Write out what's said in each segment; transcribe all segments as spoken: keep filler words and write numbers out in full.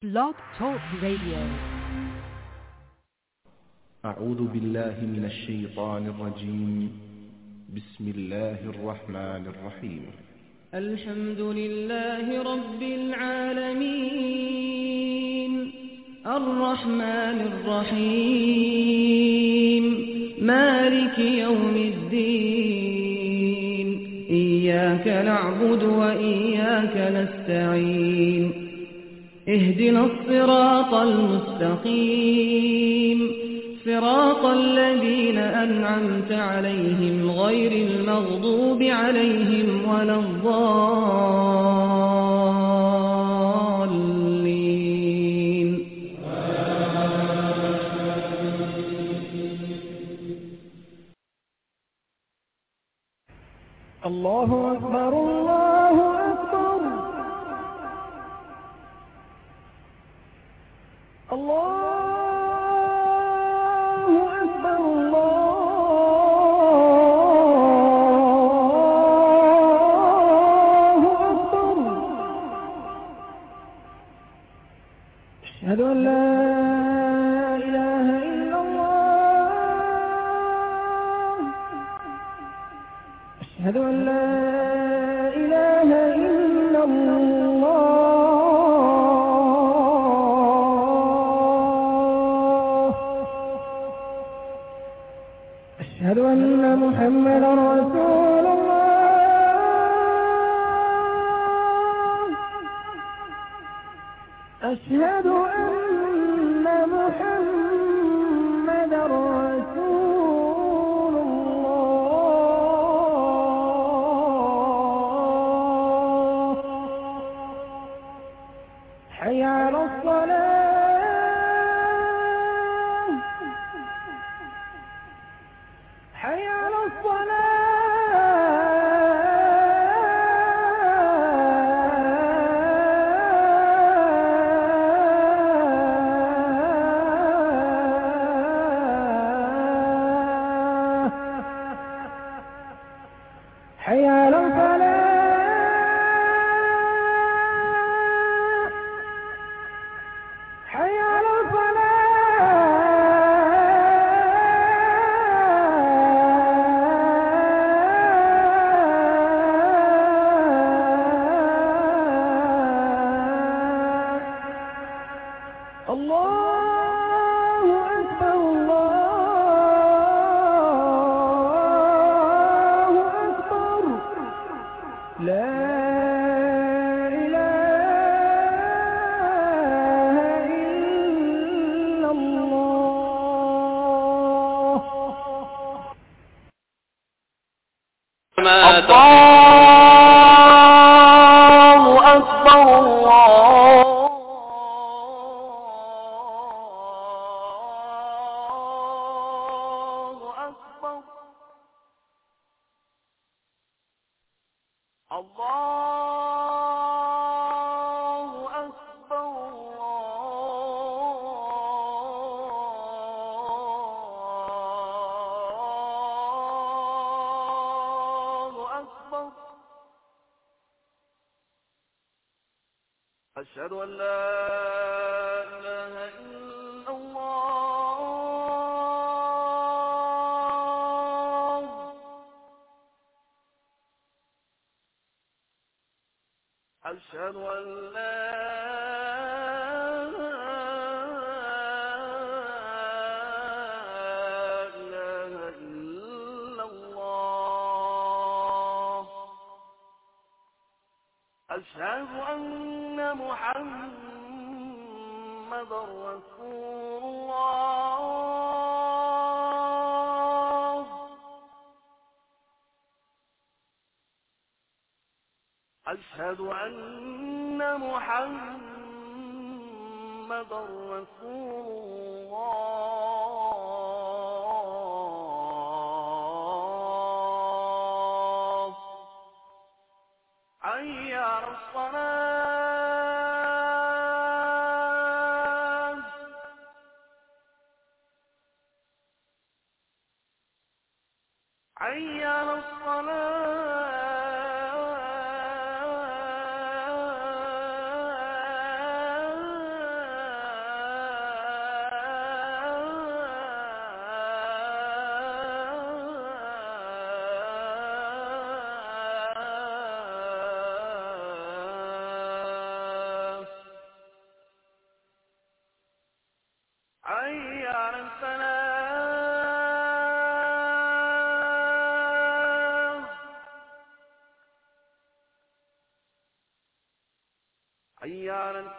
Blog Talk Radio. أعوذ بالله من الشيطان الرجيم. بسم الله الرحمن الرحيم. الحمد لله رب العالمين الرحمن الرحيم مالك يوم الدين إياك نعبد وإياك نستعين اهدنا الصراط المستقيم صراط الذين أنعمت عليهم غير المغضوب عليهم ولا الضالين. الله أكبر الله أكبر الله أشهد أن لا إله إلا الله أشهد أن لا إله إلا الله أشهد أن محمدا رسول الله أشهد أن محمدا رسول الله حي على الصلاة حي على حي على الفلاح حي على الفلاح. الله أكبر الله أكبر لا إله إلا الله. الله أكبر الله أكبر الله أكبر الله أكبر. أشهد أن لا إله إلا الله أشهد أن لا إله إلا الله أشهد أن محمدا رسول الله أشهد أن محمدا رسول الله حي على الصلاة حي على الصلاة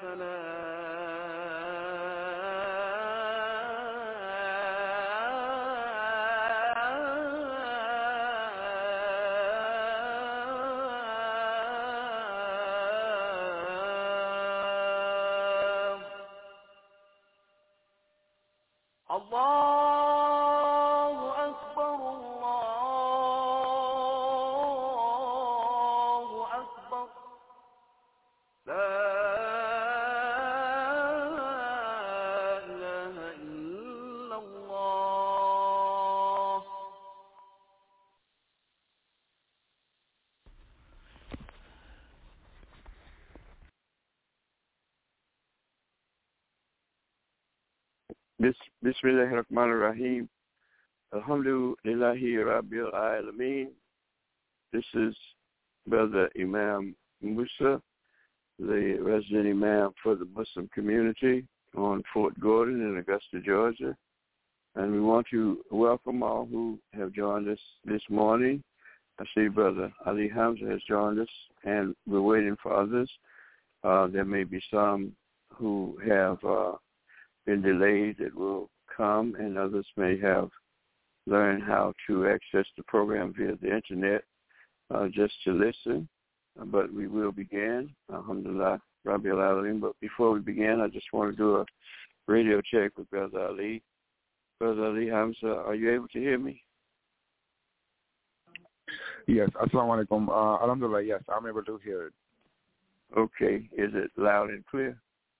الله أكبر الله أكبر لا إله إلا الله. Bismillahirrahmanirrahim. Alhamdulillahi Rabbil Alameen. This is Brother Imam Musa, the resident Imam for the Muslim community on Fort Gordon in Augusta, Georgia. And we want to welcome all who have joined us this morning. I see Brother Ali Hamza has joined us, and we're waiting for others. Uh, there may be some who have uh, been delayed that will come, and others may have learned how to access the program via the internet uh, just to listen. Uh, but we will begin. Alhamdulillah, Rabbil Alameen. But before we begin, I just want to do a radio check with Brother Ali. Brother Ali Hamza, are you able to hear me? Yes, assalamu alaikum. Uh, alhamdulillah, yes, I'm able to hear it. Okay. Is it loud and clear?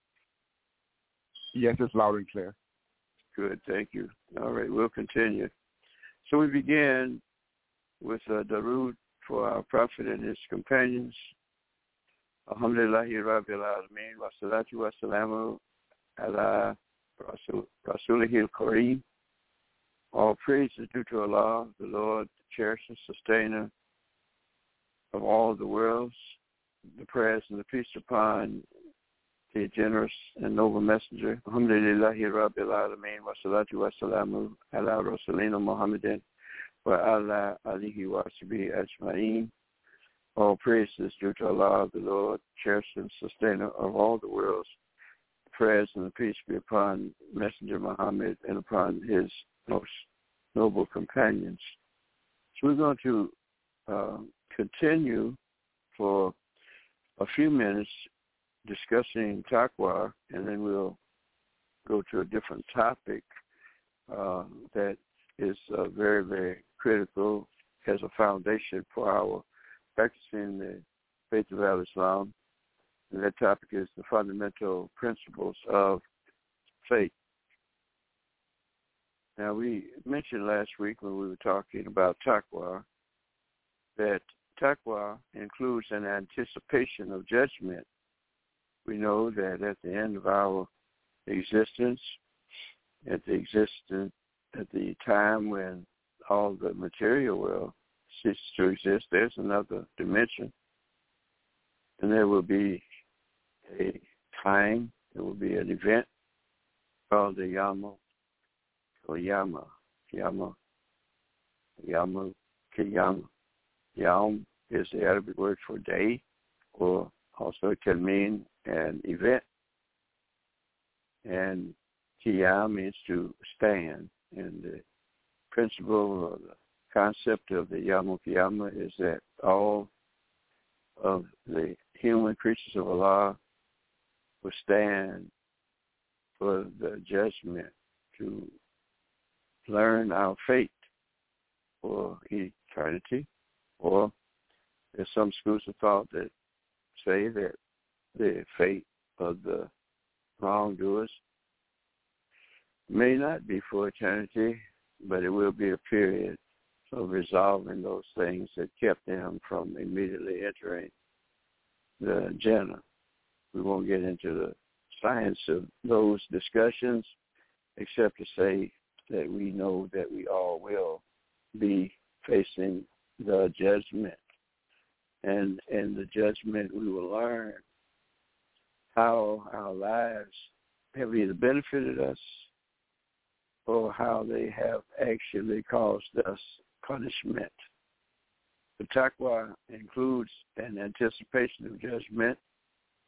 Yes, it's loud and clear. Good, thank you. All right, we'll continue. So we begin with uh, Darood for our Prophet and his companions. Alhamdulillahi Rabbil Alameen wa salatu wa salamu ala Rasulihi al-Kareem. All praise is due to Allah, the Lord, the cherisher, sustainer of all the worlds. The prayers and the peace upon the generous and noble messenger. Alhamdulillahi Rabbil Alameen wa salatu wa salamu ala Rasulina Muhammadin wa ala alihi wa sahbihi ajma'in. All praise is due to Allah, the Lord, cherisher and sustainer of all the worlds. Prayers and the peace be upon Messenger Muhammad and upon his most noble companions. So we're going to uh, continue for a few minutes discussing taqwa, and then we'll go to a different topic uh, that is uh, very, very critical as a foundation for our practicing the faith of Al-Islam. And that topic is the fundamental principles of faith. Now, we mentioned last week when we were talking about taqwa that taqwa includes an anticipation of judgment. We know that at the end of our existence, at the existence, at the time when all the material world ceases to exist, there's another dimension, and there will be a time, there will be an event called the Yama, or Yama, Yama, Yama, Kiyama. Yam is the Arabic word for day, or also it can mean an event. And Qiyam means to stand. And the principle or the concept of the Yawm Qiyamah is that all of the human creatures of Allah will stand for the judgment to learn our fate for eternity. Or there's some schools of thought that say that the fate of the wrongdoers may not be for eternity, but it will be a period of resolving those things that kept them from immediately entering the Jannah. We won't get into the science of those discussions, except to say that we know that we all will be facing the judgment. And in the judgment, we will learn how our lives have either benefited us or how they have actually caused us punishment. The taqwa includes an anticipation of judgment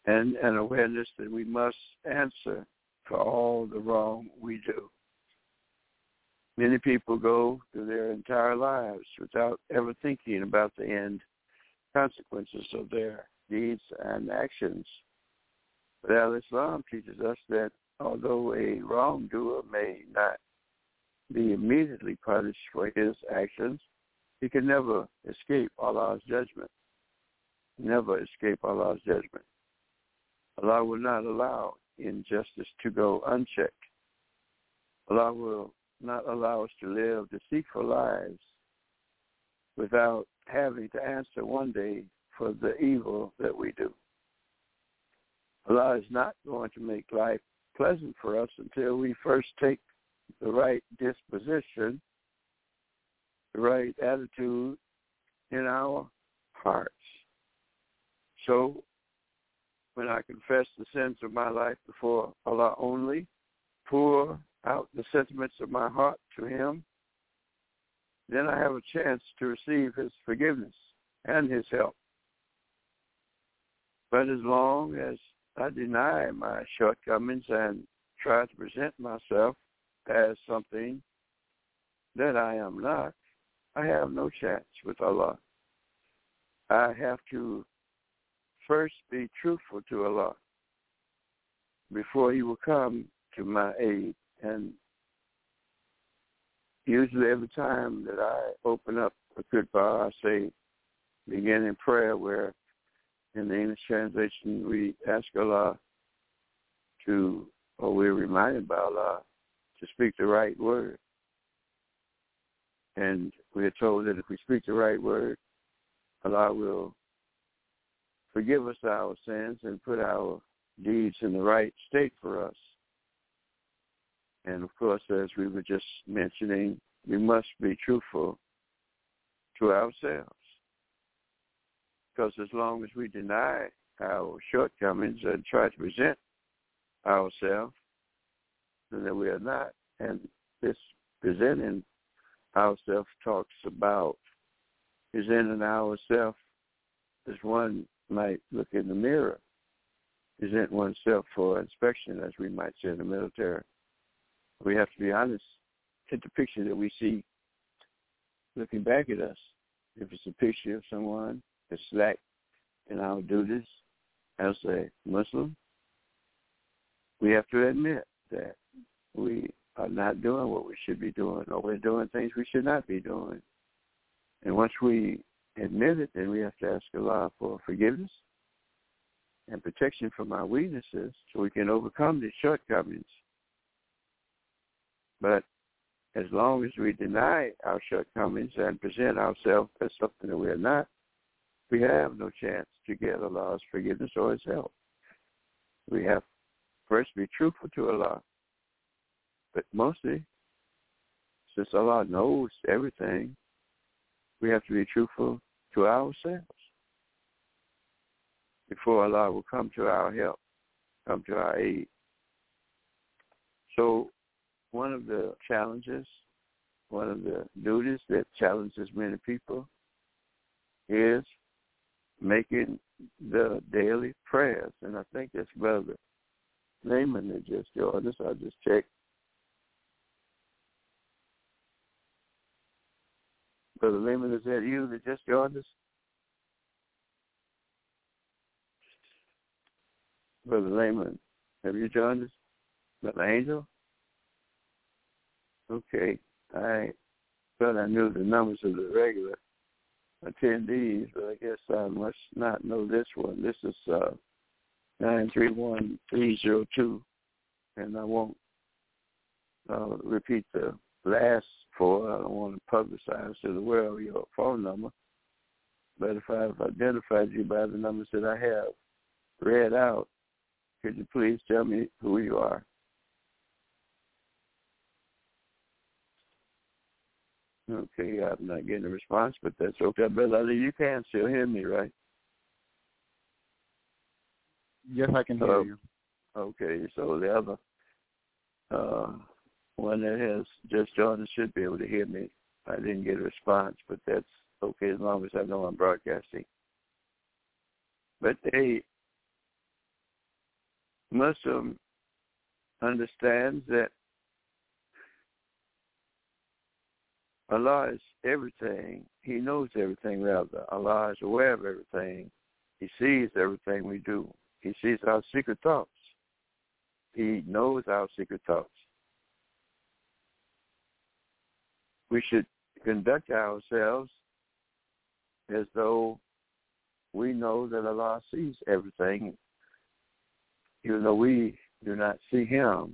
and an awareness that we must answer for all the wrong we do. Many people go through their entire lives without ever thinking about the end consequences of their deeds and actions. But Al-Islam teaches us that although a wrongdoer may not be immediately punished for his actions, he can never escape Allah's judgment. Never escape Allah's judgment. Allah will not allow injustice to go unchecked. Allah will not allow us to live deceitful lives without having to answer one day for the evil that we do. Allah is not going to make life pleasant for us until we first take the right disposition, the right attitude in our hearts. So when I confess the sins of my life before Allah only, pour out the sentiments of my heart to him, then I have a chance to receive his forgiveness and his help. But as long as I deny my shortcomings and try to present myself as something that I am not, I have no chance with Allah. I have to first be truthful to Allah before he will come to my aid. And usually every time that I open up a khutbah, I say, begin in prayer, where in the English translation we ask Allah to, or we're reminded by Allah to speak the right word. And we are told that if we speak the right word, Allah will forgive us our sins and put our deeds in the right state for us. And of course, as we were just mentioning, we must be truthful to ourselves. Because as long as we deny our shortcomings and try to present ourselves, then that we are not. And this presenting ourselves talks about presenting ourselves as one might look in the mirror, present oneself for inspection, as we might say in the military. We have to be honest at the picture that we see looking back at us. If it's a picture of someone that's slack in our duties as a Muslim, we have to admit that we are not doing what we should be doing, or we're doing things we should not be doing. And once we admit it, then we have to ask Allah for forgiveness and protection from our weaknesses so we can overcome these shortcomings. But as long as we deny our shortcomings and present ourselves as something that we are not, we have no chance to get Allah's forgiveness or his help. We have to first be truthful to Allah. But mostly, since Allah knows everything, we have to be truthful to ourselves before Allah will come to our help, come to our aid. So one of the challenges, one of the duties that challenges many people is making the daily prayers. And I think that's Brother Layman that just joined us. I'll just check. Brother Layman, is that you that just joined us? Brother Layman, have you joined us? Brother Angel? Okay. I thought I knew the numbers of the regular attendees, but I guess I must not know this one. This is uh, nine three one, three zero two, and I won't uh, repeat the last four. I don't want to publicize to the world your phone number, but if I've identified you by the numbers that I have read out, could you please tell me who you are? Okay, I'm not getting a response, but that's okay. Brother Ali, you can still hear me, right? Yes, I can hear uh, you. Okay, so the other uh, one that has just joined us should be able to hear me. I didn't get a response, but that's okay as long as I know I'm broadcasting. But hey, Muslim understands that Allah is everything. He knows everything, rather. Allah is aware of everything. He sees everything we do. He sees our secret thoughts. He knows our secret thoughts. We should conduct ourselves as though we know that Allah sees everything, even though we do not see Him.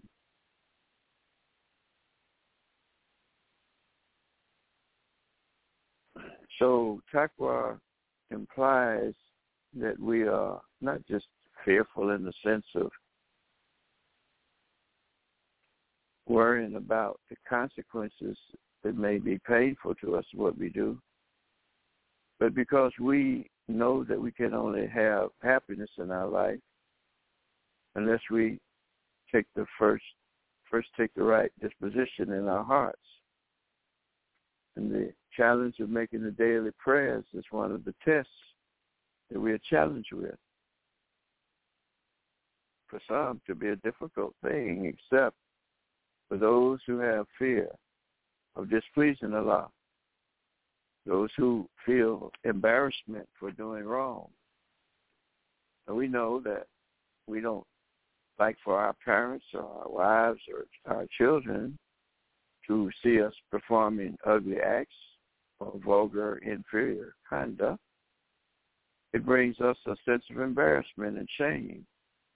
So taqwa implies that we are not just fearful in the sense of worrying about the consequences that may be painful to us, what we do, but because we know that we can only have happiness in our life unless we take the first, first take the right disposition in our hearts. And the challenge of making the daily prayers is one of the tests that we are challenged with. For some, to be a difficult thing, except for those who have fear of displeasing Allah, those who feel embarrassment for doing wrong. And we know that we don't like for our parents or our wives or our children to see us performing ugly acts or vulgar, inferior conduct. It brings us a sense of embarrassment and shame.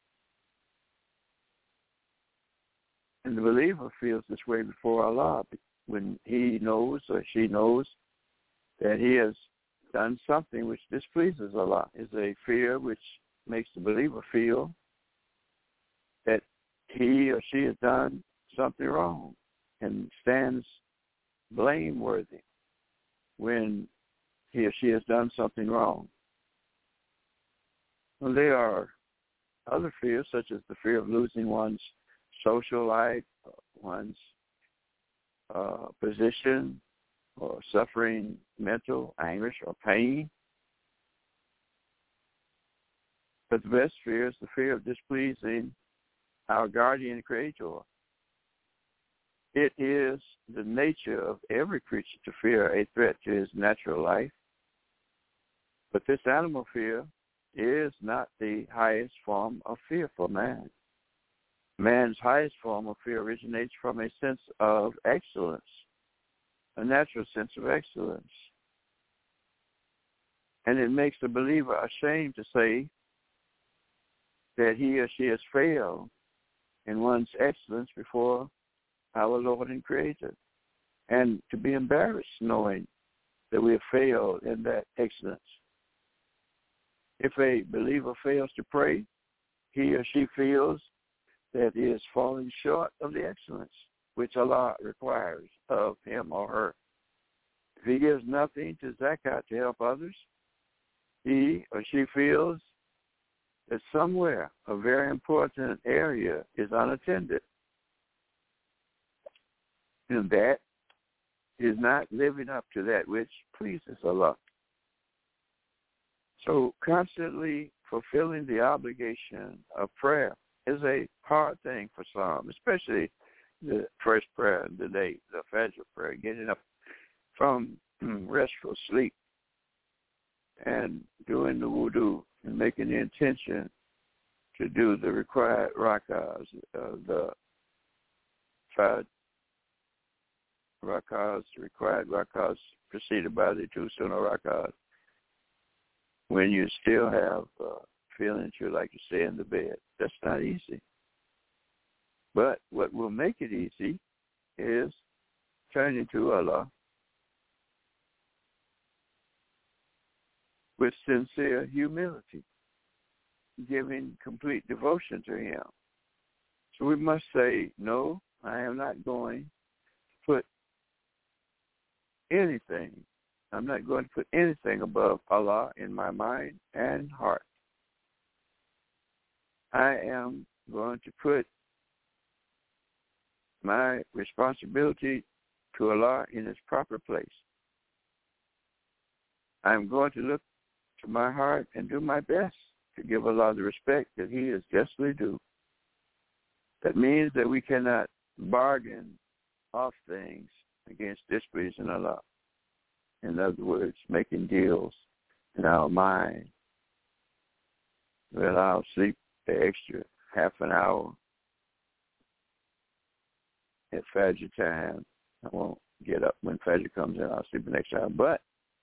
And the believer feels this way before Allah when he knows or she knows that he has done something which displeases Allah. Is a fear which makes the believer feel that he or she has done something wrong and stands blameworthy when he or she has done something wrong. Well, there are other fears, such as the fear of losing one's social life, one's uh, position, or suffering mental anguish or pain. But the best fear is the fear of displeasing our guardian creator. It is the nature of every creature to fear a threat to his natural life. But this animal fear is not the highest form of fear for man. Man's highest form of fear originates from a sense of excellence, a natural sense of excellence. And it makes the believer ashamed to say that he or she has failed in one's excellence before our Lord and Creator, and to be embarrassed knowing that we have failed in that excellence. If a believer fails to pray, he or she feels that he is falling short of the excellence which Allah requires of him or her. If he gives nothing to zakat to help others, he or she feels that somewhere a very important area is unattended. And that is not living up to that which pleases Allah. So constantly fulfilling the obligation of prayer is a hard thing for some, especially the first prayer of the day, the Fajr prayer, getting up from restful sleep and doing the wudu and making the intention to do the required rakahs, uh, the five rakahs, required rakahs preceded by the two sunnah rakahs, when you still have uh, feeling you like to stay in the bed. That's not easy. But what will make it easy is turning to Allah with sincere humility, giving complete devotion to Him. So we must say, no, I am not going to put anything, I'm not going to put anything above Allah in my mind and heart. I am going to put my responsibility to Allah in its proper place. I'm going to look to my heart and do my best to give Allah the respect that He is justly due. That means that we cannot bargain off things against displeasing Allah. In other words, making deals in our mind. Well, I'll sleep the extra half an hour at Fajr time. I won't get up when Fajr comes in. I'll sleep the next hour. But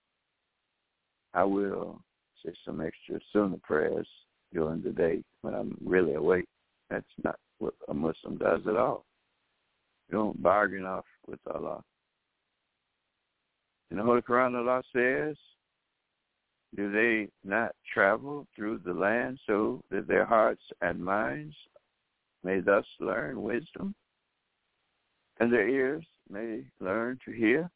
I will say some extra sunnah prayers during the day when I'm really awake. That's not what a Muslim does at all. You don't bargain off with Allah. In the Holy Quran, Allah says, do they not travel through the land so that their hearts and minds may thus learn wisdom, and their ears may learn to hear?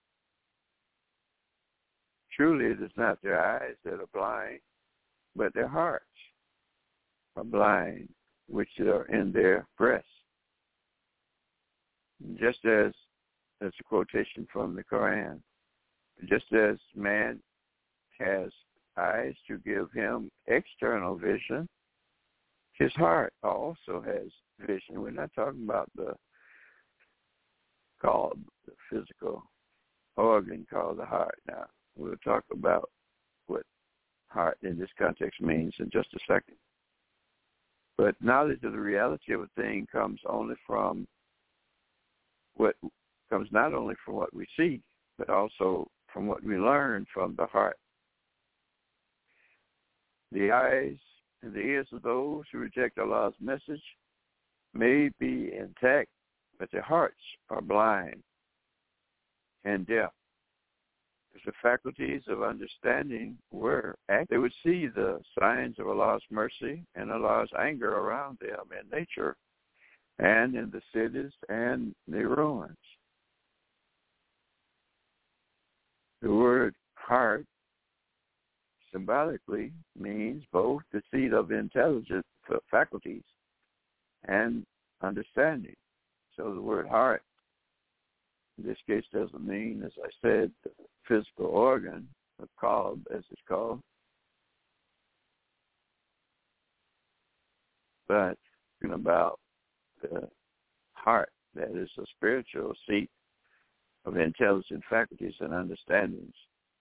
Truly, it is not their eyes that are blind, but their hearts are blind, which are in their breasts. Just as, that's a quotation from the Quran, just as man has eyes to give him external vision, his heart also has vision. We're not talking about the called the physical organ called the heart now. We'll talk about what heart in this context means in just a second. But knowledge of the reality of a thing comes only from what comes not only from what we see, but also from what we learn from the heart. The eyes and the ears of those who reject Allah's message may be intact, but their hearts are blind and deaf. If the faculties of understanding were active, they would see the signs of Allah's mercy and Allah's anger around them in nature and in the cities and the ruins. The word heart symbolically means both the seat of intelligent faculties and understanding. So the word heart in this case doesn't mean, as I said, the physical organ, the qalb as it's called, but talking about the heart, that is a spiritual seat of intelligent faculties and understandings.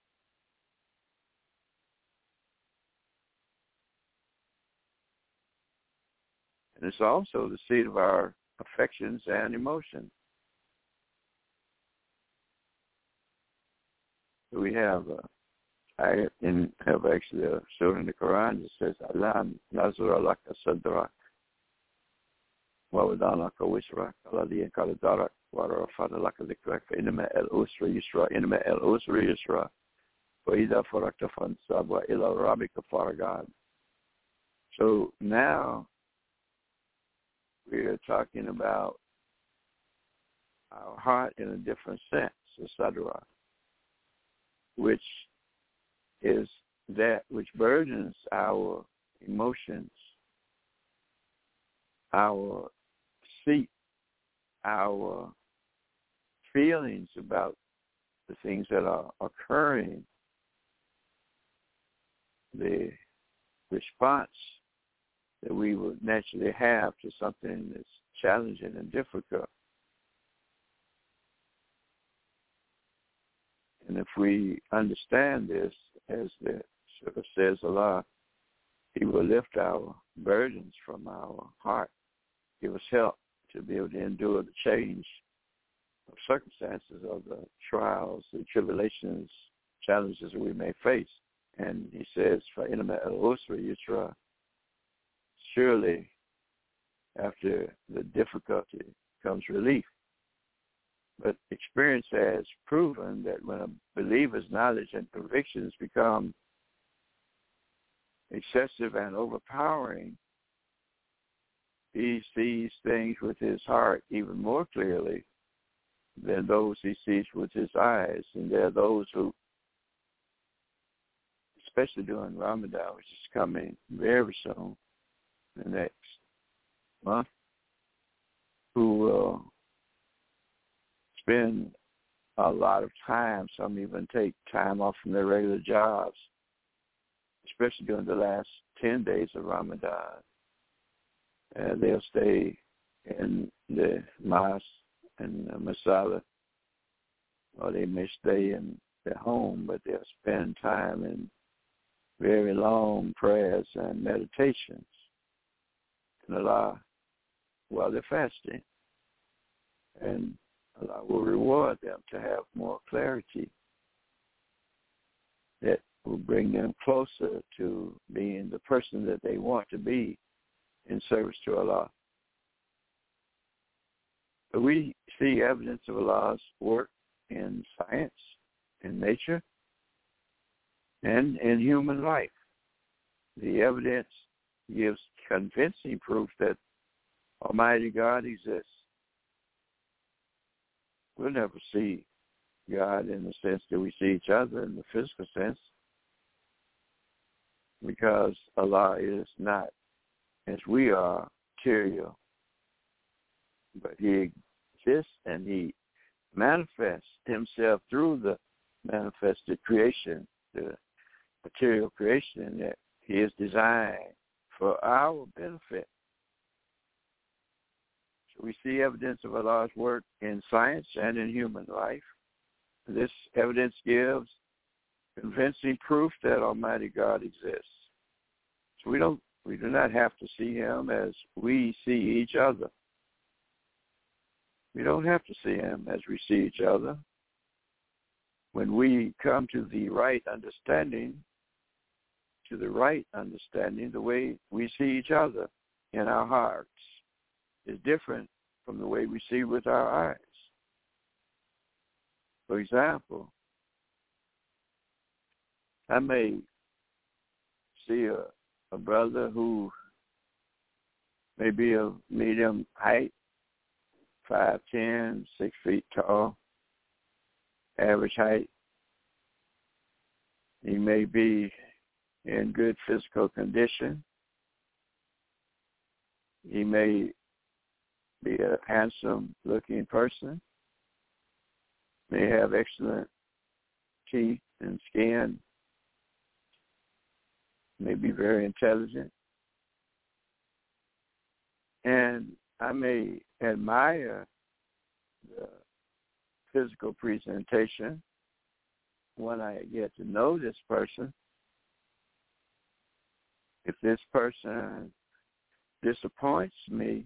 And it's also the seat of our affections and emotions. We have a ayat in have actually a surah in the Quran that says, Alam nazura laka sadrak wa wadana laka wisrak alladhi kala darak wa rafa'na laka dhikrak fa inma al-usra yusra inma al-usra yusra wa idha farakta fansab wa ila rabbika farghab. So now we are talking about our heart in a different sense, the sadra, which is that which burdens our emotions, our seat, our feelings about the things that are occurring, the response that we would naturally have to something that's challenging and difficult. And if we understand this, as the Surah says, Allah, He will lift our burdens from our heart, give us help to be able to endure the change of circumstances, of the trials, the tribulations, challenges we may face. And He says, فَإِنَّمَا الْعُسْرِ يُسْرًا, surely after the difficulty comes relief. But experience has proven that when a believer's knowledge and convictions become excessive and overpowering, he sees things with his heart even more clearly than those he sees with his eyes. And there are those who, especially during Ramadan, which is coming very soon, the next month, who will spend a lot of time, some even take time off from their regular jobs, especially during the last ten days of Ramadan. And they'll stay in the mosque and the masala, or they may stay in their home, but they'll spend time in very long prayers and meditations in Allah while they're fasting. And Allah will reward them to have more clarity that will bring them closer to being the person that they want to be in service to Allah. But we see evidence of Allah's work in science, in nature, and in human life. The evidence gives convincing proof that Almighty God exists. We'll never see God in the sense that we see each other in the physical sense, because Allah is not as we are material, but He exists and He manifests Himself through the manifested creation, the material creation that He is designed for our benefit. So we see evidence of Allah's work in science and in human life. This evidence gives convincing proof that Almighty God exists. So we don't, we do not have to see Him as we see each other. We don't have to see Him as we see each other. When we come to the right understanding, to the right understanding, the way we see each other in our hearts is different from the way we see with our eyes. For example, I may see a, a brother who may be of medium height, five ten, six feet tall, average height. He may be in good physical condition. He may be a handsome-looking person, may have excellent teeth and skin, may be very intelligent. And I may admire the physical presentation when I get to know this person. If this person disappoints me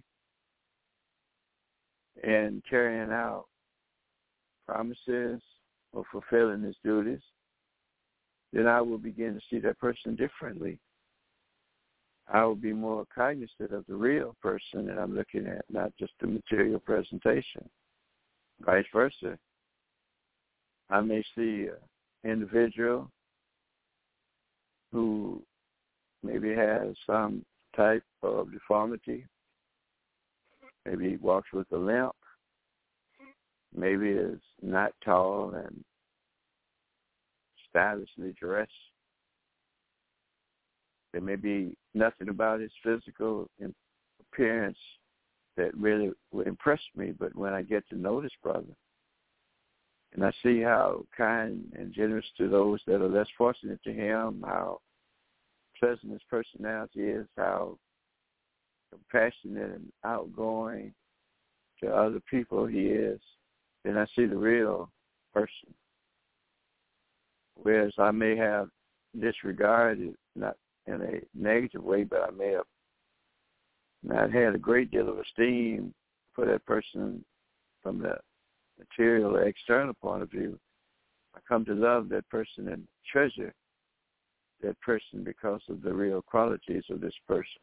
in carrying out promises or fulfilling his duties, then I will begin to see that person differently. I will be more cognizant of the real person that I'm looking at, not just the material presentation. Vice versa. I may see an individual who maybe has some type of deformity. Maybe he walks with a limp. Maybe is not tall and stylishly dressed. There may be nothing about his physical appearance that really would impress me, but when I get to know this brother, and I see how kind and generous to those that are less fortunate to him, how pleasant his personality is, how compassionate and outgoing to other people he is, then I see the real person. Whereas I may have disregarded, not in a negative way, but I may have not had a great deal of esteem for that person from the material or external point of view. I come to love that person and treasure that person because of the real qualities of this person.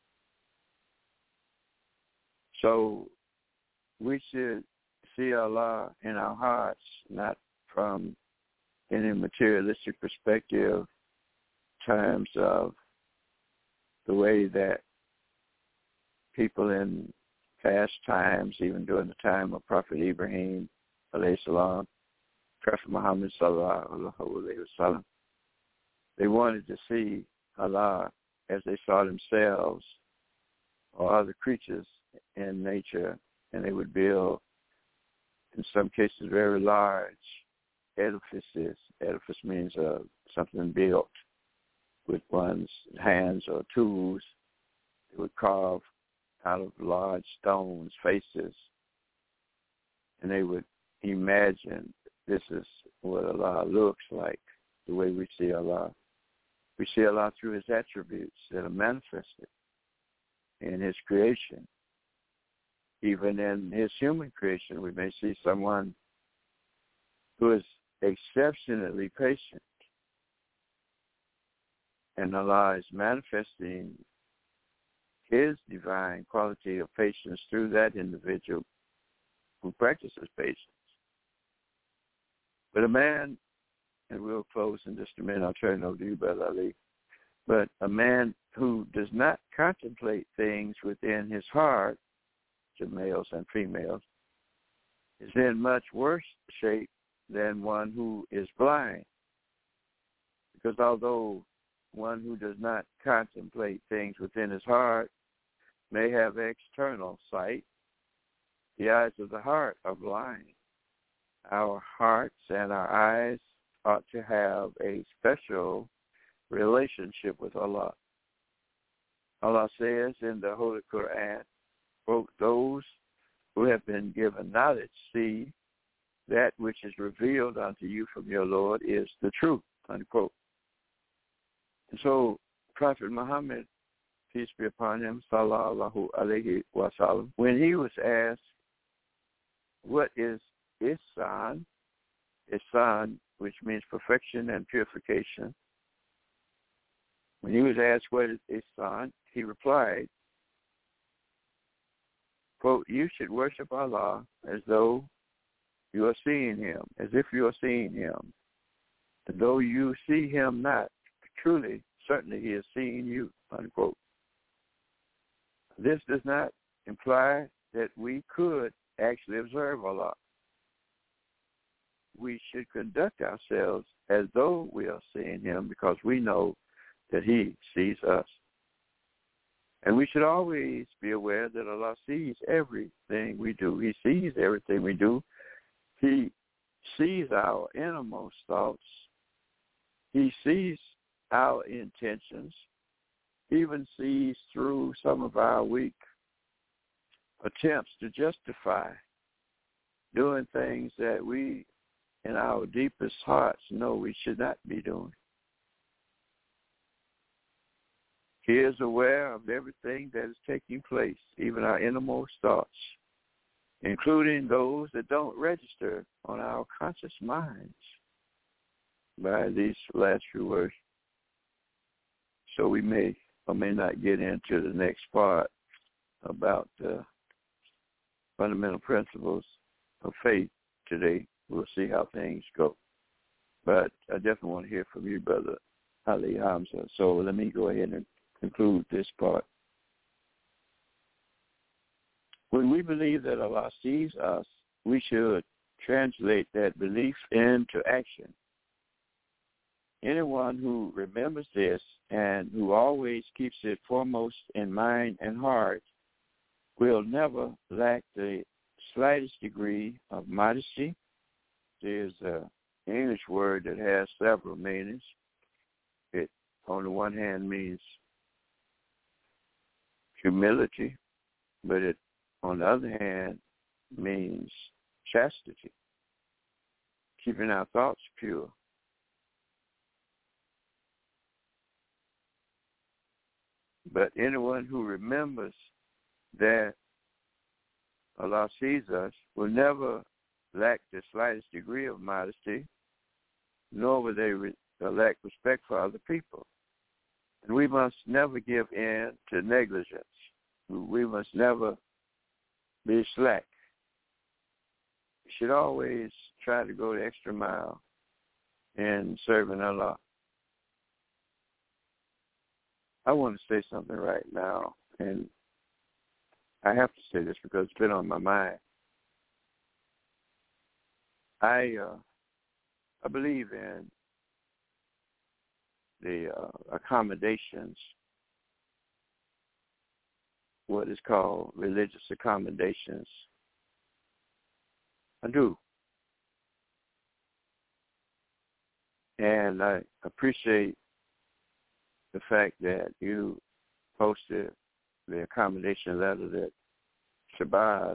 So we should see Allah in our hearts, not from any materialistic perspective, terms of the way that people in past times, even during the time of Prophet Ibrahim, alayhi salam, Prophet Muhammad sallallahu alayhi wa sallam, they wanted to see Allah as they saw themselves or other creatures in nature, and they would build, in some cases, very large edifices. Edifice means uh, something built with one's hands or tools. They would carve out of large stones, faces, and they would imagine this is what Allah looks like, the way we see Allah. We see Allah through his attributes that are manifested in his creation. Even in his human creation, we may see someone who is exceptionally patient. And Allah is manifesting his divine quality of patience through that individual who practices patience. But a man, and we'll close in just a minute, I'll turn it over to you, Brother Ali, but a man who does not contemplate things within his heart, to males and females, is in much worse shape than one who is blind. Because although one who does not contemplate things within his heart may have external sight, the eyes of the heart are blind. Our hearts and our eyes ought to have a special relationship with Allah. Allah says in the Holy Quran, quote, those who have been given knowledge see that which is revealed unto you from your Lord is the truth, unquote. And so Prophet Muhammad, peace be upon him, sallallahu alayhi wa sallam, when he was asked, what is Ihsan, Ihsan, which means perfection and purification, when he was asked what is Ihsan, he replied, quote, you should worship Allah as though you are seeing him, as if you are seeing him. And though you see him not, truly, certainly he is seeing you, unquote. This does not imply that we could actually observe Allah. We should conduct ourselves as though we are seeing him because we know that he sees us. And we should always be aware that Allah sees everything we do. He sees everything we do. He sees our innermost thoughts. He sees our intentions. He even sees through some of our weak attempts to justify doing things that we, in our deepest hearts, know we should not be doing. He is aware of everything that is taking place, even our innermost thoughts, including those that don't register on our conscious minds by these last few words. So we may or may not get into the next part about the fundamental principles of faith today. We'll see how things go. But I definitely want to hear from you, Brother Ali Hamza. So let me go ahead and conclude this part. When we believe that Allah sees us, we should translate that belief into action. Anyone who remembers this and who always keeps it foremost in mind and heart will never lack the slightest degree of modesty. There's an English word that has several meanings. It, on the one hand, means humility, but it, on the other hand, means chastity, keeping our thoughts pure. But anyone who remembers that Allah sees us will never lack the slightest degree of modesty, nor will they re- lack respect for other people. And we must never give in to negligence. We must never be slack. We should always try to go the extra mile in serving Allah. I want to say something right now, and I have to say this because it's been on my mind. I uh, I believe in the uh, accommodations, what is called religious accommodations. I do. And I appreciate the fact that you posted the accommodation letter that Shabazz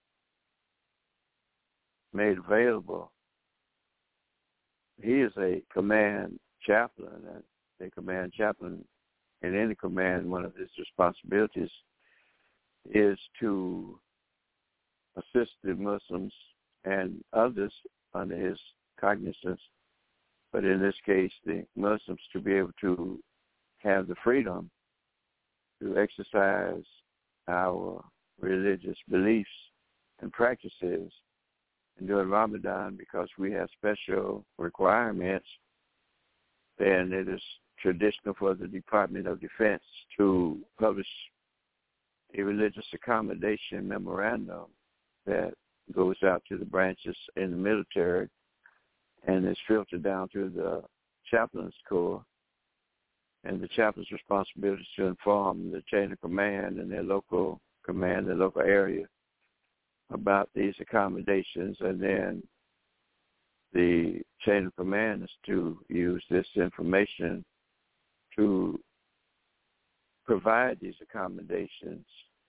made available. He is a command chaplain, and a command chaplain in any command, one of his responsibilities is to assist the Muslims and others under his cognizance, but in this case, the Muslims to be able to have the freedom to exercise our religious beliefs and practices and during Ramadan, because we have special requirements, then it is traditional for the Department of Defense to publish a religious accommodation memorandum that goes out to the branches in the military and is filtered down through the chaplain's corps. And the chaplain's responsibility is to inform the chain of command and their local command, their local area, about these accommodations, and then the chain of command is to use this information to provide these accommodations.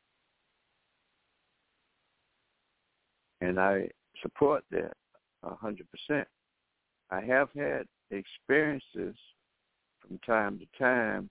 And I support that one hundred percent. I have had experiences from time to time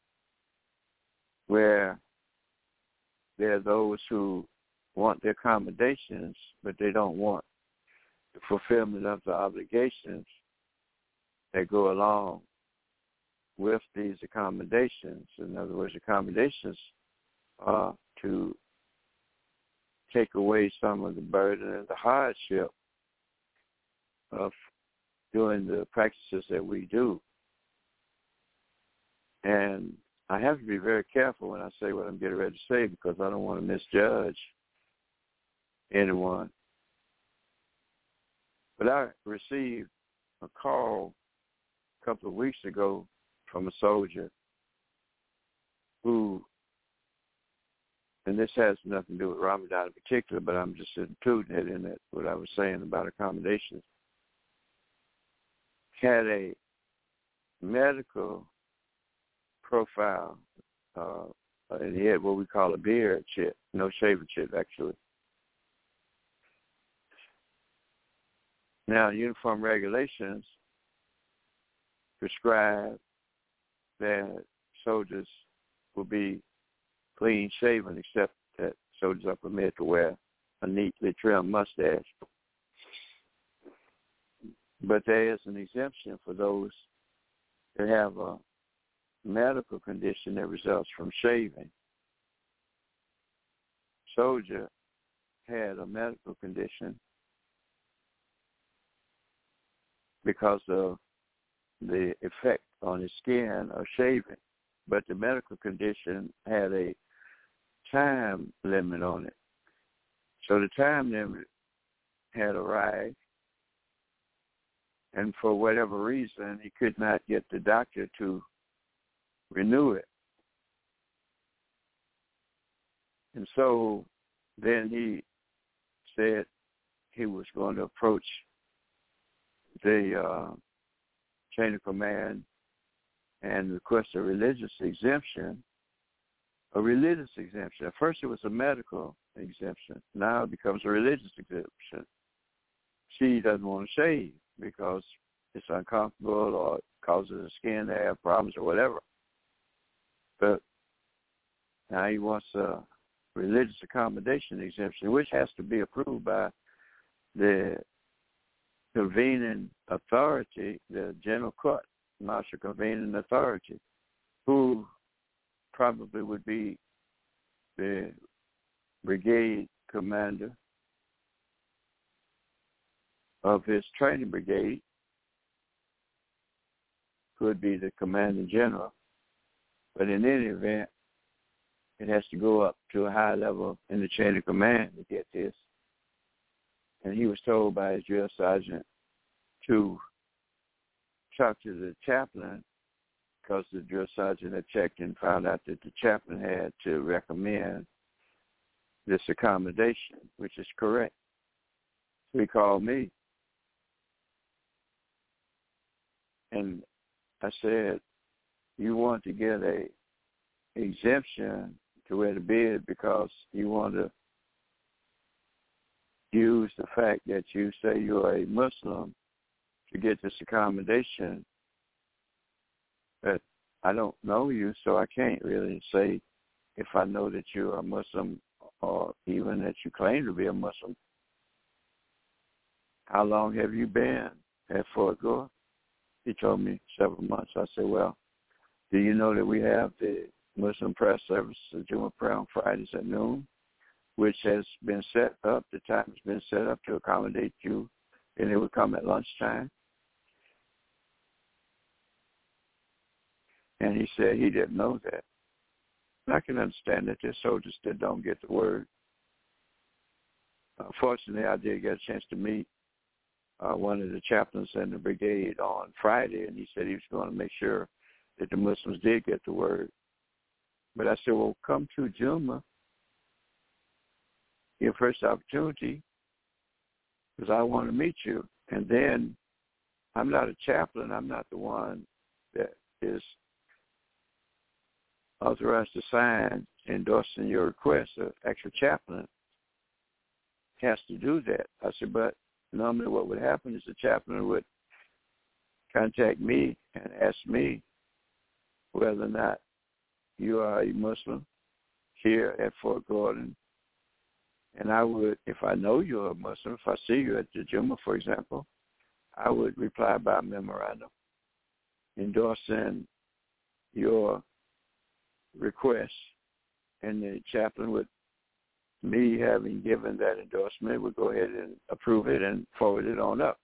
where there are those who want the accommodations, but they don't want the fulfillment of the obligations that go along with these accommodations. In other words, accommodations are to take away some of the burden and the hardship of doing the practices that we do. And I have to be very careful when I say what I'm getting ready to say, because I don't want to misjudge anyone. But I received a call a couple of weeks ago from a soldier who, and this has nothing to do with Ramadan in particular, but I'm just including it in it, what I was saying about accommodations, had a medical profile, uh, and he had what we call a beard chip, no shaver chip, actually. Now, uniform regulations prescribe that soldiers will be clean shaven, except that soldiers are permitted to wear a neatly trimmed mustache. But there is an exemption for those that have a medical condition that results from shaving. Soldier had a medical condition because of the effect on his skin of shaving, but the medical condition had a time limit on it. So the time limit had arrived, and for whatever reason, he could not get the doctor to renew it. And so then he said he was going to approach the uh, chain of command and request a religious exemption, a religious exemption. At first it was a medical exemption. Now it becomes a religious exemption. She doesn't want to shave because it's uncomfortable or it causes the skin to have problems or whatever. But now he wants a religious accommodation exemption, which has to be approved by the convening authority, the general court, martial convening authority, who probably would be the brigade commander of his training brigade, could be the commanding general. But in any event, it has to go up to a high level in the chain of command to get this. And he was told by his drill sergeant to talk to the chaplain, because the drill sergeant had checked and found out that the chaplain had to recommend this accommodation, which is correct. So he called me. And I said, you want to get a exemption to wear the beard because you want to use the fact that you say you're a Muslim to get this accommodation. But I don't know you, so I can't really say if I know that you're a Muslim or even that you claim to be a Muslim. How long have you been at Fort Gore? He told me several months. I said, well, do you know that we have the Muslim prayer service, the Jumu'ah prayer on Fridays at noon, which has been set up, the time has been set up to accommodate you, and it would come at lunchtime? And he said he didn't know that. I can understand that there's soldiers that don't get the word. Uh, fortunately, I did get a chance to meet uh, one of the chaplains in the brigade on Friday, and he said he was going to make sure that the Muslims did get the word. But I said, well, come to Jumu'ah, your first opportunity, because I want to meet you. And then I'm not a chaplain. I'm not the one that is authorized to sign endorsing your request. An actual chaplain has to do that. I said, but normally what would happen is the chaplain would contact me and ask me whether or not you are a Muslim here at Fort Gordon. And I would, if I know you're a Muslim, if I see you at the Jumu'ah, for example, I would reply by memorandum endorsing your request. And the chaplain would, me having given that endorsement, would go ahead and approve it and forward it on up.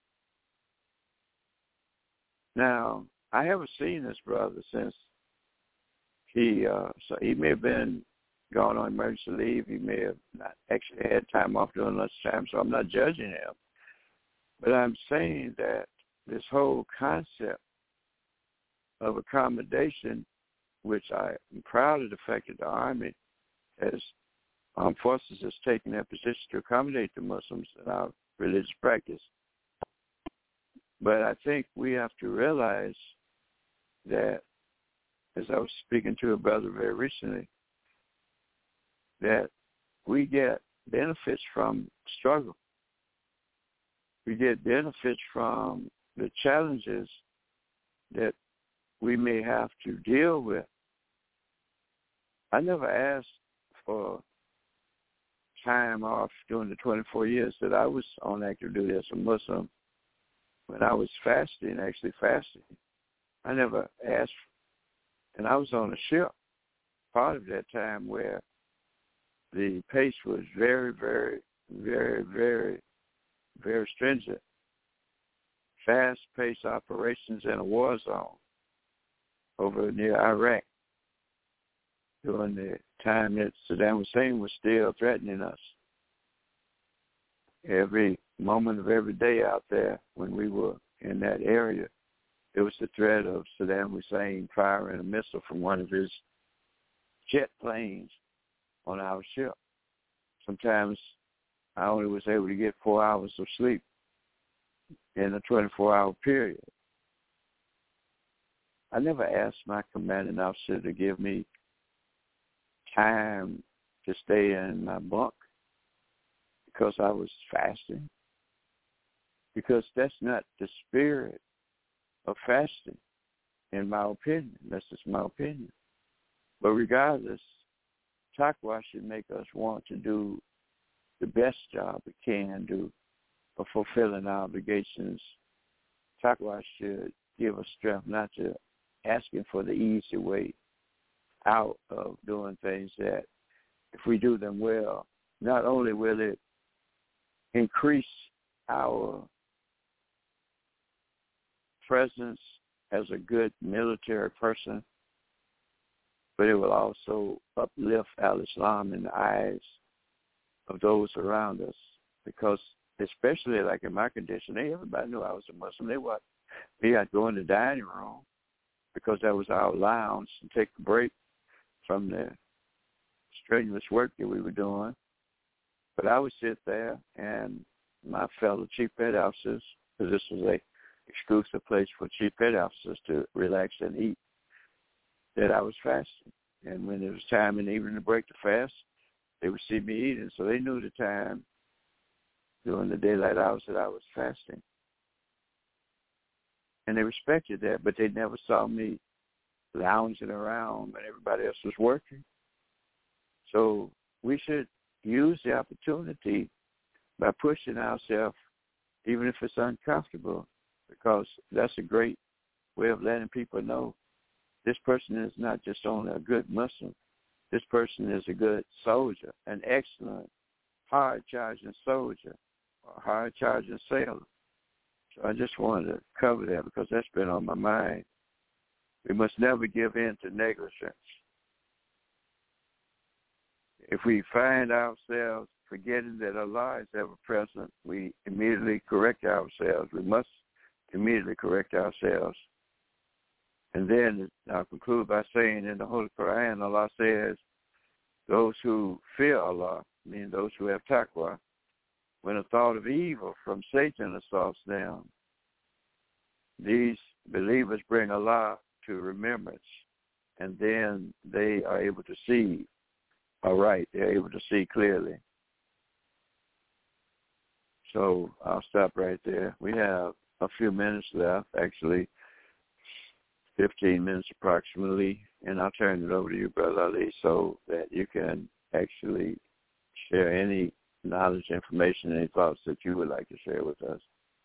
Now, I haven't seen this brother since he, uh, so he may have been gone on emergency leave. He may have not actually had time off during lunchtime, so I'm not judging him. But I'm saying that this whole concept of accommodation, which I am proud of the fact that the Army has, armed forces has taken that position to accommodate the Muslims in our religious practice. But I think we have to realize that, as I was speaking to a brother very recently, that we get benefits from struggle. We get benefits from the challenges that we may have to deal with. I never asked for time off during the twenty-four years that I was on active duty as a Muslim. When I was fasting, actually fasting, I never asked, and I was on a ship part of that time where the pace was very, very, very, very, very stringent. Fast-paced operations in a war zone over near Iraq during the time that Saddam Hussein was still threatening us. Every moment of every day out there when we were in that area, there was the threat of Saddam Hussein firing a missile from one of his jet planes on our ship. Sometimes I only was able to get four hours of sleep in a twenty-four hour period. I never asked my commanding officer to give me time to stay in my bunk because I was fasting, because that's not the spirit of fasting, in my opinion. That's just my opinion. But regardless, Taqwa should make us want to do the best job we can do of fulfilling our obligations. Taqwa should give us strength not to asking for the easy way out of doing things that, if we do them well, not only will it increase our presence as a good military person, but it will also uplift al-Islam in the eyes of those around us. Because especially like in my condition, they, everybody knew I was a Muslim. They watched me. I'd go in the dining room because that was our lounge and take a break from the strenuous work that we were doing. But I would sit there, and my fellow chief petty officers, because this was a exclusive place for chief petty officers to relax and eat, that I was fasting. And when it was time in the evening to break the fast, they would see me eating. So they knew the time during the daylight hours that I was fasting. And they respected that, but they never saw me lounging around when everybody else was working. So we should use the opportunity by pushing ourselves, even if it's uncomfortable, because that's a great way of letting people know this person is not just only a good Muslim. This person is a good soldier, an excellent, hard-charging soldier, or hard-charging sailor. So I just wanted to cover that because that's been on my mind. We must never give in to negligence. If we find ourselves forgetting that Allah is ever present, we immediately correct ourselves. We must immediately correct ourselves. And then I'll conclude by saying in the Holy Quran, Allah says, those who fear Allah, meaning those who have taqwa, when a thought of evil from Satan assaults them, these believers bring Allah to remembrance, and then they are able to see all right. They're able to see clearly. So I'll stop right there. We have a few minutes left, actually fifteen minutes approximately, and I'll turn it over to you, Brother Ali, so that you can actually share any knowledge, information, any thoughts that you would like to share with us.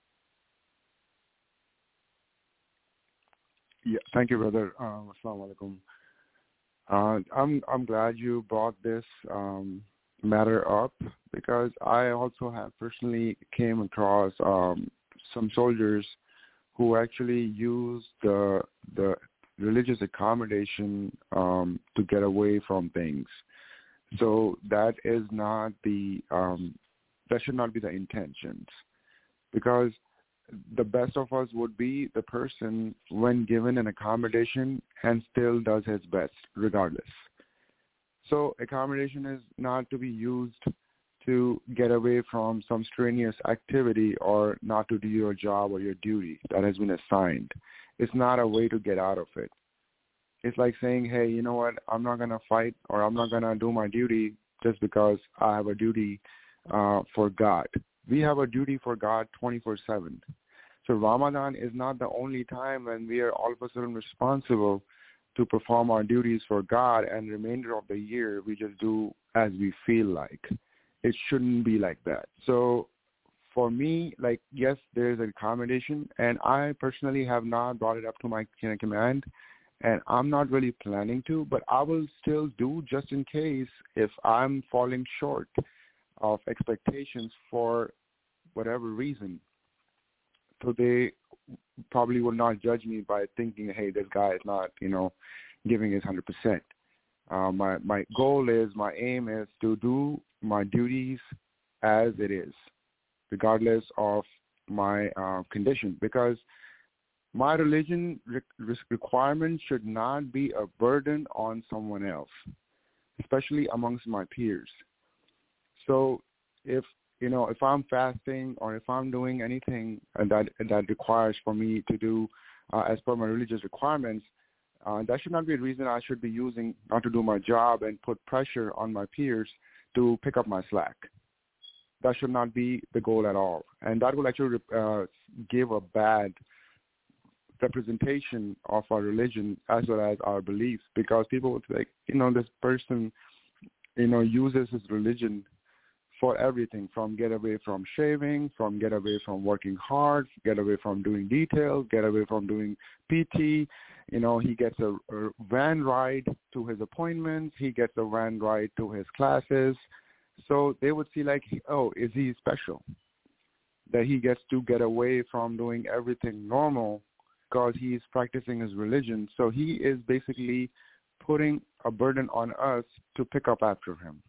Yeah, thank you, brother. Um, Assalamu alaikum. Uh, I'm I'm glad you brought this um, matter up because I also have personally came across um, some soldiers who actually use the the religious accommodation um, to get away from things. So that is not the um, that should not be the intentions, because the best of us would be the person when given an accommodation and still does his best regardless. So accommodation is not to be used to get away from some strenuous activity or not to do your job or your duty that has been assigned. It's not a way to get out of it. It's like saying, hey, you know what, I'm not going to fight or I'm not going to do my duty just because I have a duty uh, for God. We have a duty for God twenty-four seven. So Ramadan is not the only time when we are all of a sudden responsible to perform our duties for God, and the remainder of the year we just do as we feel like. It shouldn't be like that. So for me, like, yes, there is an accommodation, and I personally have not brought it up to my chain of command, and I'm not really planning to, but I will still do just in case if I'm falling short of expectations for whatever reason. So they probably will not judge me by thinking, hey, this guy is not, you know, giving his one hundred percent. Uh, my, my goal is, my aim is to do my duties as it is, regardless of my uh, condition, because my religion re- requirement should not be a burden on someone else, especially amongst my peers. So if You know, if I'm fasting or if I'm doing anything that that requires for me to do uh, as per my religious requirements, uh, that should not be a reason I should be using not to do my job and put pressure on my peers to pick up my slack. That should not be the goal at all. And that will actually uh, give a bad representation of our religion as well as our beliefs, because people would say, you know, this person, you know, uses his religion for everything, from get away from shaving, from get away from working hard, get away from doing details, get away from doing P T. You know, he gets a, a van ride to his appointments. He gets a van ride to his classes. So they would see like, oh, is he special? That he gets to get away from doing everything normal because he's practicing his religion. So he is basically putting a burden on us to pick up after him.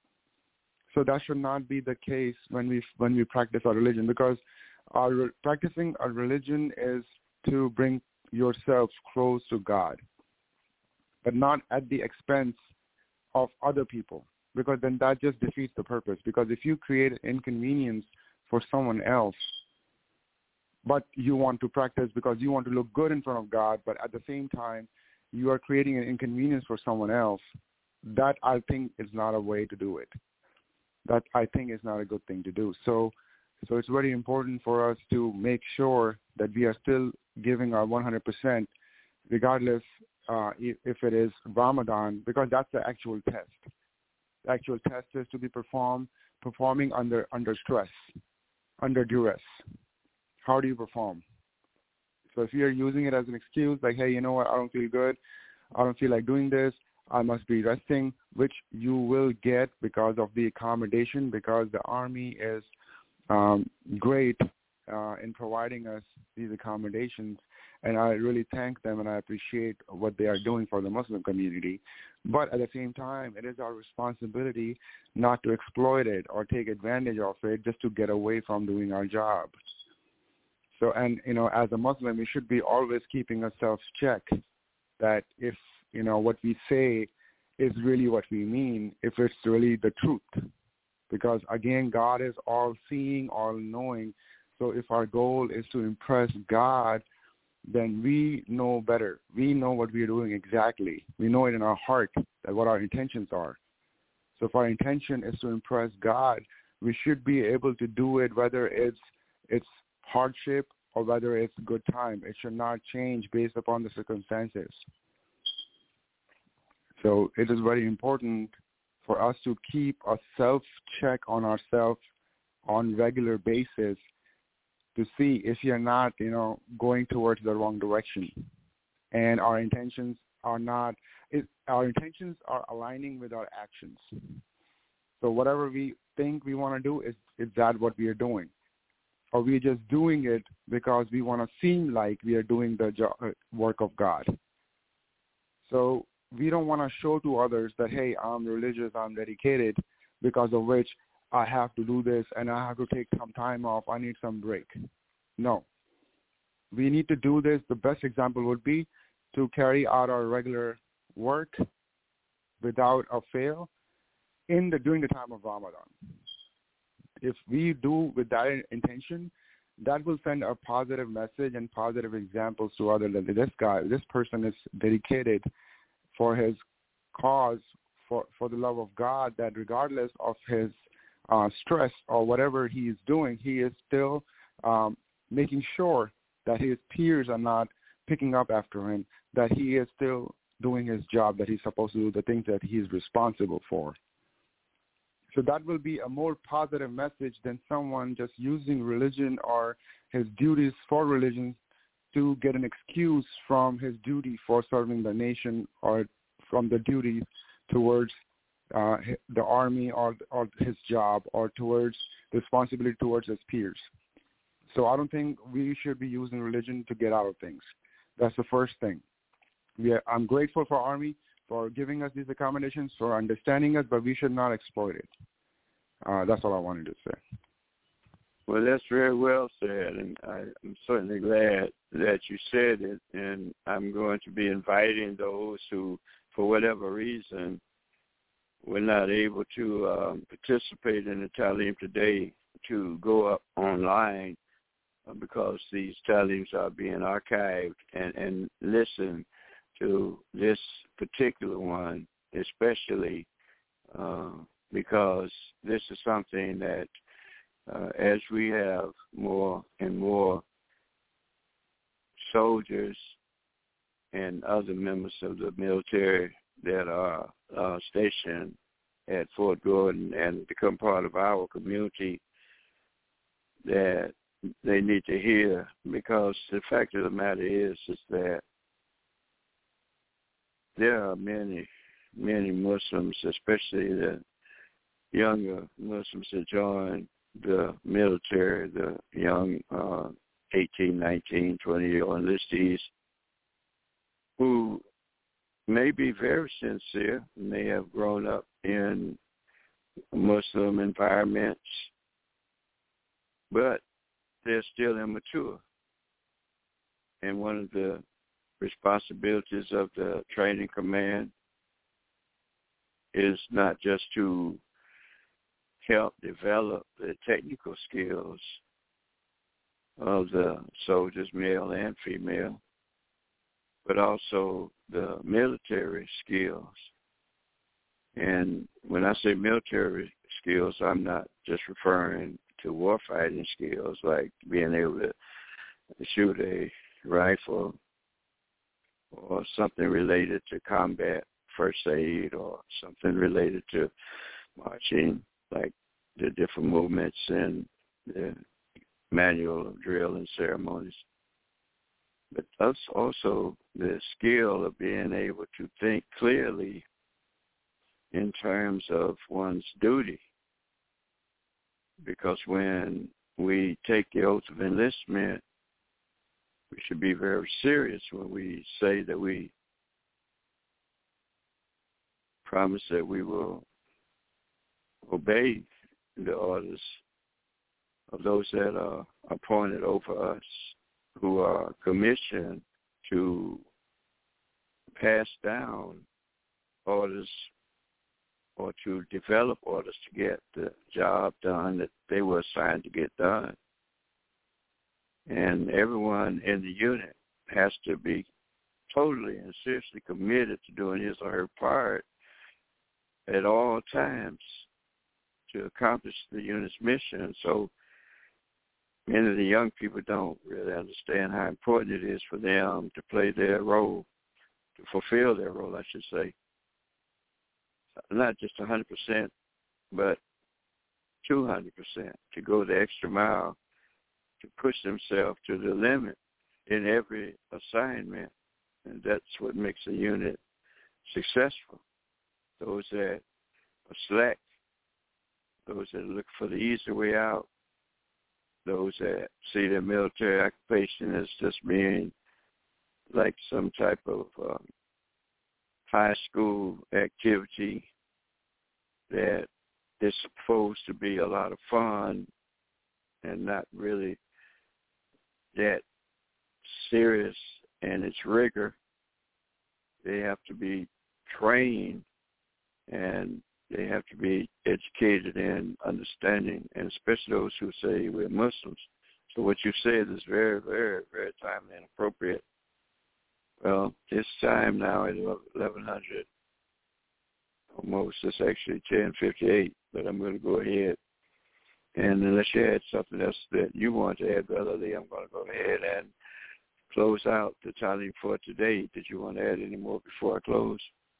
So that should not be the case when we when we practice our religion, because our practicing our religion is to bring yourself close to God, but not at the expense of other people, because then that just defeats the purpose. Because if you create an inconvenience for someone else, but you want to practice because you want to look good in front of God, but at the same time you are creating an inconvenience for someone else, that I think is not a way to do it. That I think is not a good thing to do. So, so it's very important for us to make sure that we are still giving our one hundred percent, regardless uh, if, if it is Ramadan, because that's the actual test. The actual test is to be perform performing under under stress, under duress. How do you perform? So if you're using it as an excuse, like, hey, you know what, I don't feel good, I don't feel like doing this, I must be resting, which you will get because of the accommodation, because the Army is um, great uh, in providing us these accommodations, and I really thank them and I appreciate what they are doing for the Muslim community. But at the same time, it is our responsibility not to exploit it or take advantage of it just to get away from doing our job. So, and, you know, as a Muslim, we should be always keeping ourselves checked that if, you know, what we say is really what we mean, if it's really the truth. Because, again, God is all-seeing, all-knowing. So if our goal is to impress God, then we know better. We know what we are doing exactly. We know it in our heart that what our intentions are. So if our intention is to impress God, we should be able to do it whether it's it's hardship or whether it's good time. It should not change based upon the circumstances. So it is very important for us to keep a self-check on ourselves on regular basis to see if you're not, you know, going towards the wrong direction. And our intentions are not, it, our intentions are aligning with our actions. So whatever we think we want to do, is, is that what we are doing? Or we're just doing it because we want to seem like we are doing the jo- work of God. So we don't want to show to others that, hey, I'm religious, I'm dedicated, because of which I have to do this and I have to take some time off, I need some break. No. We need to do this. The best example would be to carry out our regular work without a fail in the during the time of Ramadan. If we do with that intention, that will send a positive message and positive examples to others that this guy, this person is dedicated for his cause, for, for the love of God, that regardless of his uh, stress or whatever he is doing, he is still um, making sure that his peers are not picking up after him, that he is still doing his job, that he's supposed to do, the things that he's responsible for. So that will be a more positive message than someone just using religion or his duties for religion to get an excuse from his duty for serving the nation or from the duty towards uh, the army or, or his job or towards the responsibility towards his peers. So I don't think we should be using religion to get out of things. That's the first thing. We are, I'm grateful for Army for giving us these accommodations, for understanding us, but we should not exploit it. Uh, that's all I wanted to say. Well, that's very well said, and I, I'm certainly glad that you said it, and I'm going to be inviting those who, for whatever reason, were not able to um, participate in the Talim today to go up online uh, because these Talims are being archived and, and listen to this particular one, especially uh, because this is something that uh, as we have more and more soldiers and other members of the military that are uh, stationed at Fort Gordon and become part of our community, that they need to hear, because the fact of the matter is is that there are many, many Muslims, especially the younger Muslims that join the military, the young uh, eighteen, nineteen, twenty-year-old enlistees, who may be very sincere, may have grown up in Muslim environments, but they're still immature. And one of the responsibilities of the training command is not just to help develop the technical skills of the soldiers, male and female, but also the military skills. And when I say military skills, I'm not just referring to warfighting skills like being able to shoot a rifle or something related to combat, first aid, or something related to marching, like the different movements and the manual of drill and ceremonies. But us also the skill of being able to think clearly in terms of one's duty. Because when we take the oath of enlistment, we should be very serious when we say that we promise that we will obey the orders of those that are appointed over us, who are commissioned to pass down orders or to develop orders to get the job done that they were assigned to get done. And everyone in the unit has to be totally and seriously committed to doing his or her part at all times to accomplish the unit's mission. So many of the young people don't really understand how important it is for them to play their role, to fulfill their role, I should say. Not just one hundred percent, but two hundred percent, to go the extra mile, to push themselves to the limit in every assignment. And that's what makes a unit successful. Those that are slack, those that look for the easy way out, those that see their military occupation as just being like some type of um, high school activity that is supposed to be a lot of fun and not really that serious in its rigor. They have to be trained and they have to be educated in understanding, and especially those who say we're Muslims. So what you said is very, very, very timely and appropriate. Well, it's time now at eleven hundred. Almost, it's actually ten fifty-eight, but I'm going to go ahead. And unless you had something else that you want to add, Brother Lee, I'm going to go ahead and close out the Talim for today. Did you want to add any more before I close?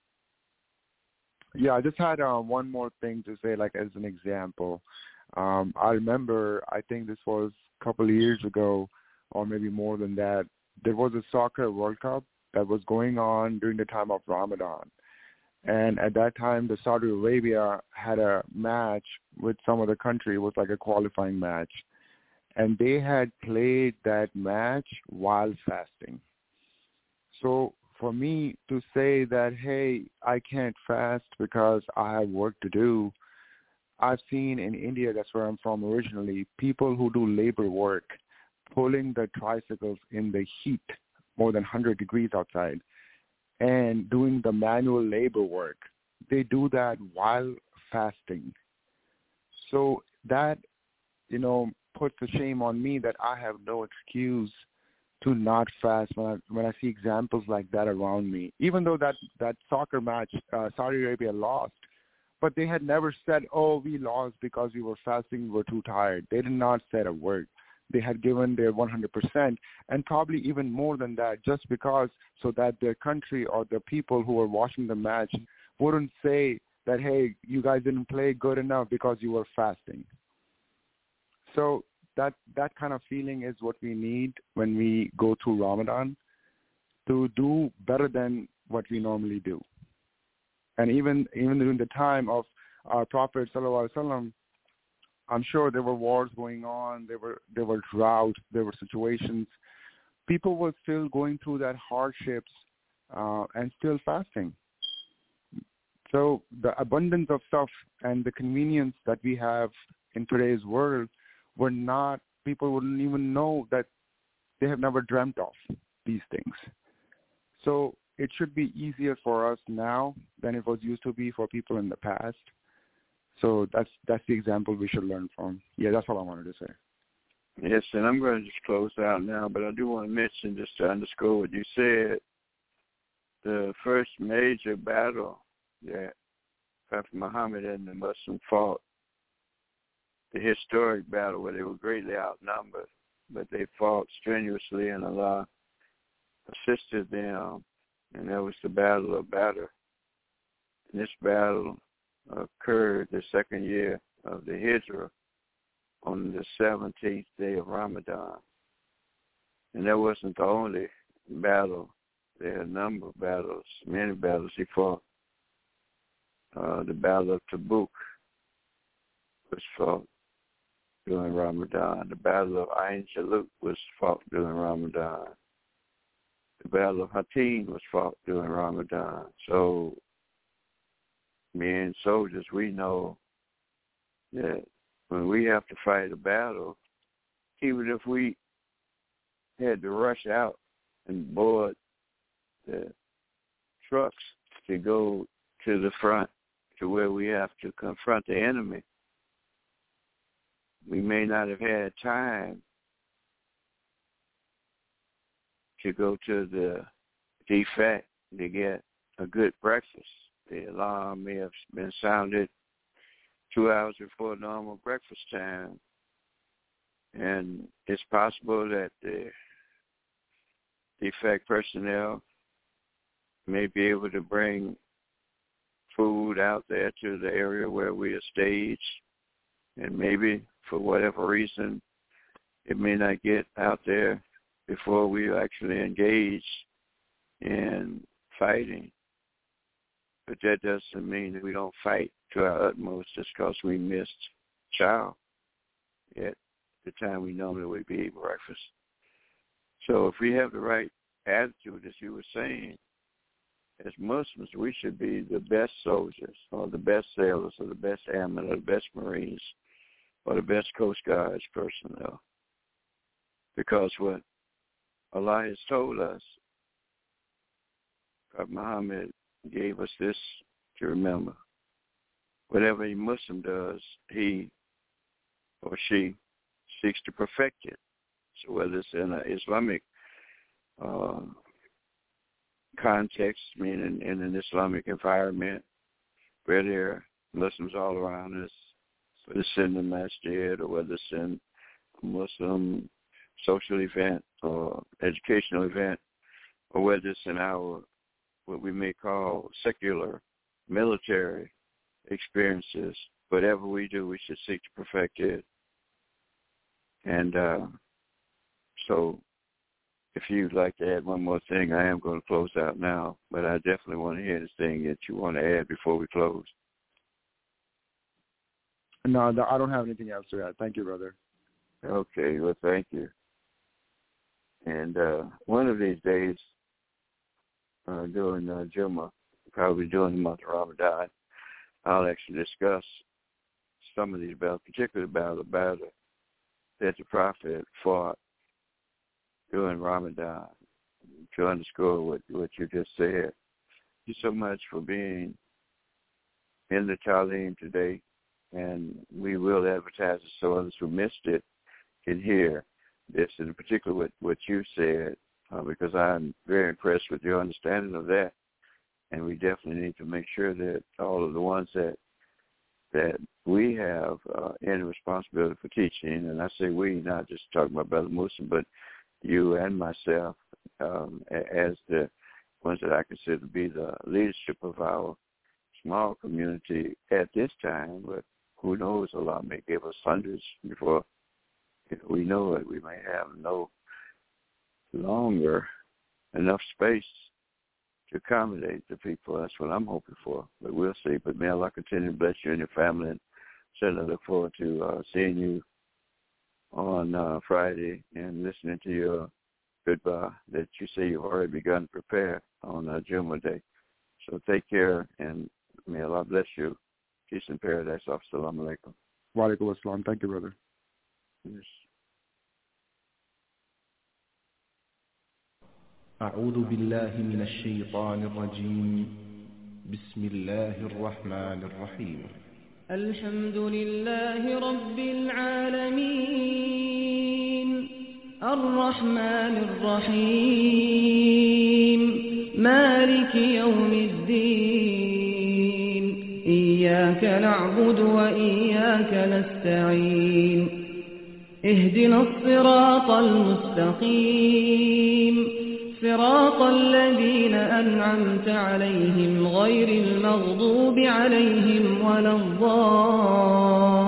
Yeah, I just had uh, one more thing to say, like as an example. Um, I remember, I think this was a couple of years ago, or maybe more than that, there was a soccer World Cup that was going on during the time of Ramadan. And at that time, the Saudi Arabia had a match with some other country. It was like a qualifying match. And they had played that match while fasting. So for me to say that, hey, I can't fast because I have work to do, I've seen in India, that's where I'm from originally, people who do labor work, pulling the tricycles in the heat, more than one hundred degrees outside, and doing the manual labor work. They do that while fasting. So that, you know, puts a shame on me that I have no excuse to not fast when I, when I see examples like that around me. Even though that, that soccer match, uh, Saudi Arabia lost, but they had never said, oh, we lost because we were fasting, we were too tired. They did not say a word. They had given their one hundred percent, and probably even more than that, just because so that their country or the people who were watching the match wouldn't say that, hey, you guys didn't play good enough because you were fasting. So that that kind of feeling is what we need when we go through Ramadan, to do better than what we normally do. And even even during the time of our Prophet Sallallahu Alaihi Wasallam, I'm sure there were wars going on, there were there were droughts, there were situations. People were still going through that hardships uh, and still fasting. So the abundance of stuff and the convenience that we have in today's world were not, people wouldn't even know that they have never dreamt of these things. So it should be easier for us now than it was used to be for people in the past. So that's that's the example we should learn from. Yeah, that's all I wanted to say. Yes, and I'm going to just close out now, but I do want to mention, just to underscore what you said, the first major battle that Prophet Muhammad and the Muslims fought, the historic battle where they were greatly outnumbered, but they fought strenuously and Allah assisted them, and that was the Battle of Badr. And this battle occurred the second year of the Hijrah on the seventeenth day of Ramadan. And that wasn't the only battle. There are a number of battles, many battles he fought. Uh, the Battle of Tabuk was fought during Ramadan. The Battle of Ain Jalut was fought during Ramadan. The Battle of Hattin was fought during Ramadan. So, being soldiers, we know that when we have to fight a battle, even if we had to rush out and board the trucks to go to the front, to where we have to confront the enemy, we may not have had time to go to the defect to get a good breakfast. The alarm may have been sounded two hours before normal breakfast time. And it's possible that the defect personnel may be able to bring food out there to the area where we are staged. And maybe for whatever reason, it may not get out there before we actually engage in fighting. But that doesn't mean that we don't fight to our utmost just because we missed chow at the time we normally would be eating breakfast. So if we have the right attitude, as you were saying, as Muslims, we should be the best soldiers or the best sailors or the best airmen or the best Marines or the best Coast Guards personnel. Because what Allah has told us, Prophet Muhammad gave us this to remember. Whatever a Muslim does, he or she seeks to perfect it. So whether it's in an Islamic uh, context, meaning in an Islamic environment where there are Muslims all around us, whether it's in the masjid or whether it's in a Muslim social event or educational event, or whether it's in our what we may call secular military experiences. Whatever we do, we should seek to perfect it. And uh, so if you'd like to add one more thing, I am going to close out now, but I definitely want to hear anything that you want to add before we close. No, no, I don't have anything else to add. Thank you, brother. Okay, well, thank you. And uh, one of these days, uh, during uh, Jummah, probably during the month of Ramadan, I'll actually discuss some of these battles, particularly about the battle that the Prophet fought during Ramadan, to underscore what, what you just said. Thank you so much for being in the Talim today, and we will advertise it so others who missed it can hear this, and in particular what, what you said, uh, because I'm very impressed with your understanding of that, and we definitely need to make sure that all of the ones that that we have uh, any responsibility for teaching, and I say we, not just talking about Brother Musa, but you and myself um, as the ones that I consider to be the leadership of our small community at this time, but who knows, Allah may give us hundreds before we know it. We may have no longer enough space to accommodate the people. That's what I'm hoping for, but we'll see. But may Allah continue to bless you and your family, and certainly look forward to uh, seeing you on uh, Friday and listening to your goodbye that you say you've already begun to prepare on uh, Jummah Day. So take care, and may Allah bless you. Peace and paradise. Assalamu alaikum. Wa alaikum assalam. Thank you, brother. Yes. أعوذ بالله من الشيطان الرجيم بسم الله الرحمن الرحيم الحمد لله رب العالمين الرحمن الرحيم مالك يوم الدين إياك نعبد وإياك نستعين اهدنا الصراط المستقيم صراط الذين أنعمت عليهم غير المغضوب عليهم ولا الضالين